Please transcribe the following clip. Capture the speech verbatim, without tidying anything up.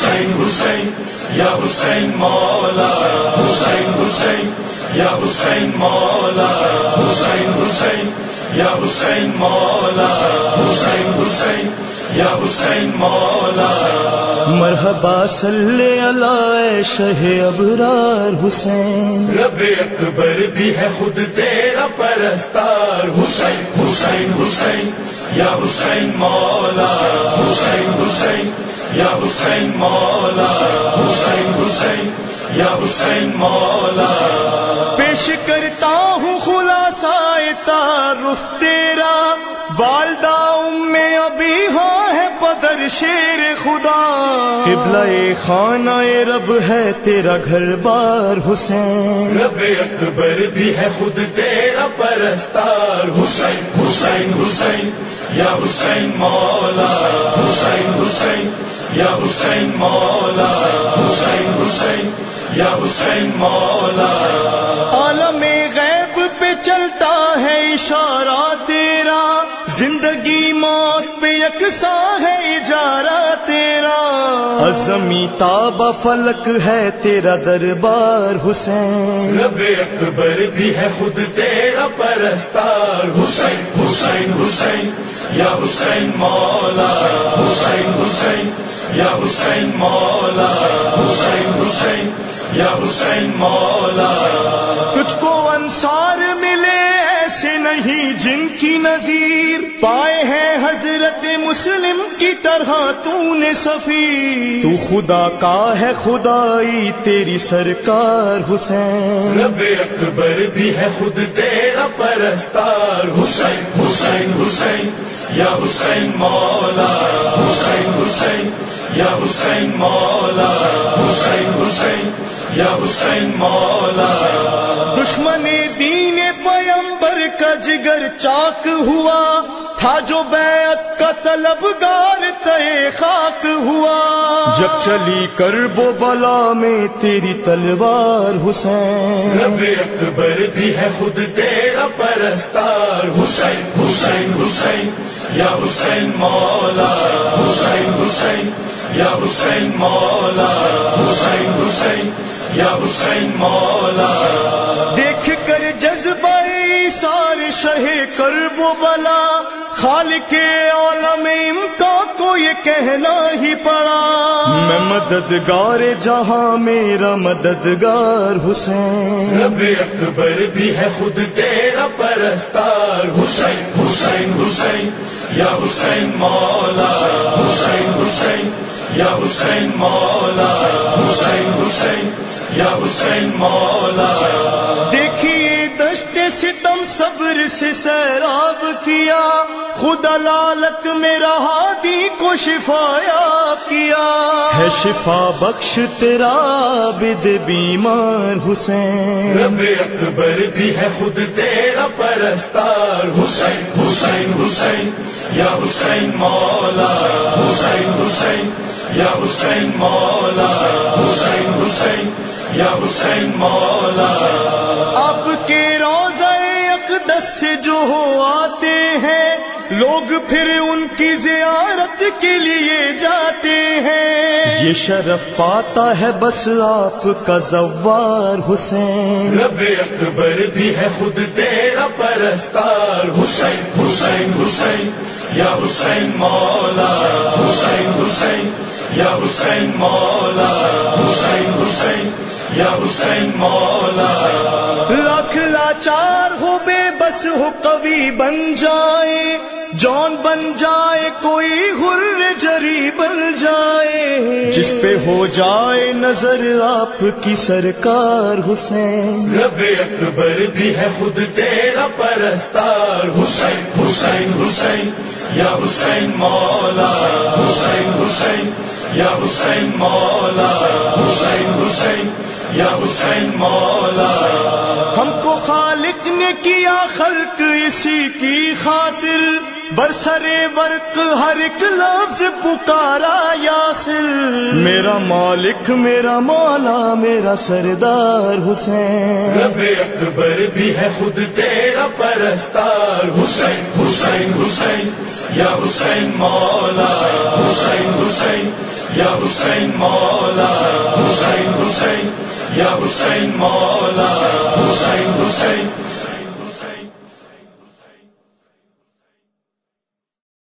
حسین حسین یا حسین مولا حسین حسین یا حسین مولا حسین حسین یا حسین مولا حسین حسین یا حسین مولا مرحبا صلی علی شہ ابرار حسین رب اکبر بھی ہے خود تیرا پرستار حسین حسین حسین یا حسین مولا حسین حسین یا حسین مولا حسین حسین یا حسین مولا پیش کرتا ہوں خلاصہ تعارف تیرا والدہ ام ابی ہاں ہے بدر شیر خدا قبلہ خانہ رب ہے تیرا گھر بار حسین رب اکبر بھی ہے خود تیرا پرستار حسین حسین حسین یا حسین مولا حسین حسین یا حسین مولا حسین حسین یا حسین مولا عالم غیب پہ چلتا ہے اشارہ تیرا زندگی موت پہ یکساں ہے اجارہ تیرا عظمی تابہ فلک ہے تیرا دربار حسین رب اکبر بھی ہے خود تیرا پرستار حسین حسین حسین یا حسین مولا حسین حسین یا حسین مولا حسین حسین یا حسین مولا تجھ کو انصار ملے ایسے نہیں جن کی نظیر پائے ہیں حضرت مسلم کی طرح تو نے صفی تو خدا کا ہے خدائی تیری سرکار حسین رب اکبر بھی ہے خود تیرا پرستار حسین حسین حسین یا حسین مولا حسین حسین یا حسین مولا حسین حسین یا حسین مولا دشمن دین پیمبر کا جگر چاک ہوا تھا جو بیعت کا طلبگار تے خاک ہوا جب چلی کرب و بلا میں تیری تلوار حسین رب اکبر بھی ہے خود تیرا پرستار حسین حسین حسین یا حسین مولا حسین حسین یا حسین مولا حسین حسین یا حسین مولا دیکھ کر جذبہ ایثار شہ کرب و بلا خالق عالم امکان کو یہ کہنا ہی پڑا میں مددگار جہاں میرا مددگار حسین رب اکبر بھی ہے خود تیرا پرستار حسین حسین حسین یا حسین مولا حسین حسین یا حسین مولا حسین حسین یا حسین مولا دیکھیے دشت ستم صبر سے سیراب کیا خدا لالت میرا ہادی کو شفایا کیا ہے شفا بخش تیرا عابد بیمار حسین رب اکبر بھی ہے خود تیرا پرستار حسین حسین حسین یا حسین مولا حسین حسین یا حسین مولا حسین حسین یا حسین مولا آپ کے روضہ اقدس سے جو ہو آتے ہیں لوگ پھر ان کی زیارت کے لیے جاتے ہیں یہ شرف پاتا ہے بس آپ کا زوار حسین رب اکبر بھی ہے خود تیرا پرستار حسین حسین حسین یا حسین مولا حسین حسین یا حسین مولا حسین حسین یا حسین مولا لاکھ لاچار ہو بے بس ہو کبھی بن جائے جون بن جائے کوئی غر جری بن جائے جس پہ ہو جائے نظر آپ کی سرکار حسین رب اکبر بھی ہے خود تیرا پرستار حسین حسین حسین یا حسین مولا حسین حسین یا حسین مولا حسین حسین یا حسین مولا ہم کو خالق نے کیا خلق اسی کی خاطر برسرے برق ہر ایک لفظ پکارا یاسر میرا مالک میرا مولا میرا سردار حسین رب اکبر بھی ہے خود تیرا پرستار حسین حسین حسین یا حسین مولا حسین حسین یا حسین مولا حسین حسین یا حسین مولا حسین حسین